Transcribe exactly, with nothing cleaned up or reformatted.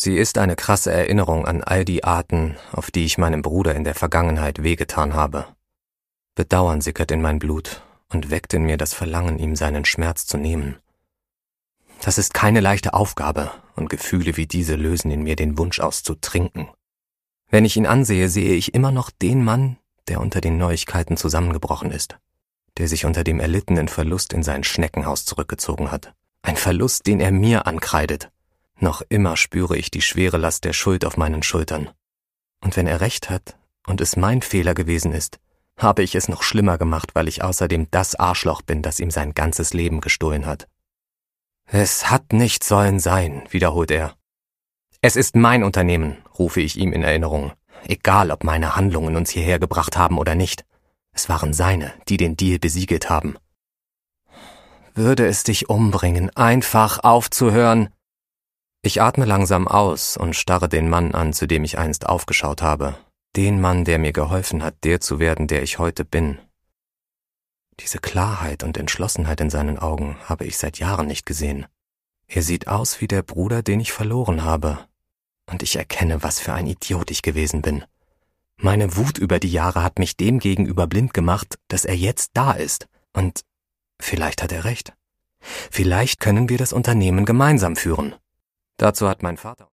Sie ist eine krasse Erinnerung an all die Arten, auf die ich meinem Bruder in der Vergangenheit wehgetan habe. Bedauern sickert in mein Blut und weckt in mir das Verlangen, ihm seinen Schmerz zu nehmen. Das ist keine leichte Aufgabe, und Gefühle wie diese lösen in mir den Wunsch aus, zu trinken. Wenn ich ihn ansehe, sehe ich immer noch den Mann, der unter den Neuigkeiten zusammengebrochen ist, der sich unter dem erlittenen Verlust in sein Schneckenhaus zurückgezogen hat. Ein Verlust, den er mir ankreidet. Noch immer spüre ich die schwere Last der Schuld auf meinen Schultern. Und wenn er recht hat und es mein Fehler gewesen ist, habe ich es noch schlimmer gemacht, weil ich außerdem das Arschloch bin, das ihm sein ganzes Leben gestohlen hat. »Es hat nicht sollen sein«, wiederholt er. »Es ist mein Unternehmen«, rufe ich ihm in Erinnerung. Egal, ob meine Handlungen uns hierher gebracht haben oder nicht. Es waren seine, die den Deal besiegelt haben. Würde es dich umbringen, einfach aufzuhören? Ich atme langsam aus und starre den Mann an, zu dem ich einst aufgeschaut habe. Den Mann, der mir geholfen hat, der zu werden, der ich heute bin. Diese Klarheit und Entschlossenheit in seinen Augen habe ich seit Jahren nicht gesehen. Er sieht aus wie der Bruder, den ich verloren habe. Und ich erkenne, was für ein Idiot ich gewesen bin. Meine Wut über die Jahre hat mich dem gegenüber blind gemacht, dass er jetzt da ist. Und vielleicht hat er recht. Vielleicht können wir das Unternehmen gemeinsam führen. Dazu hat mein Vater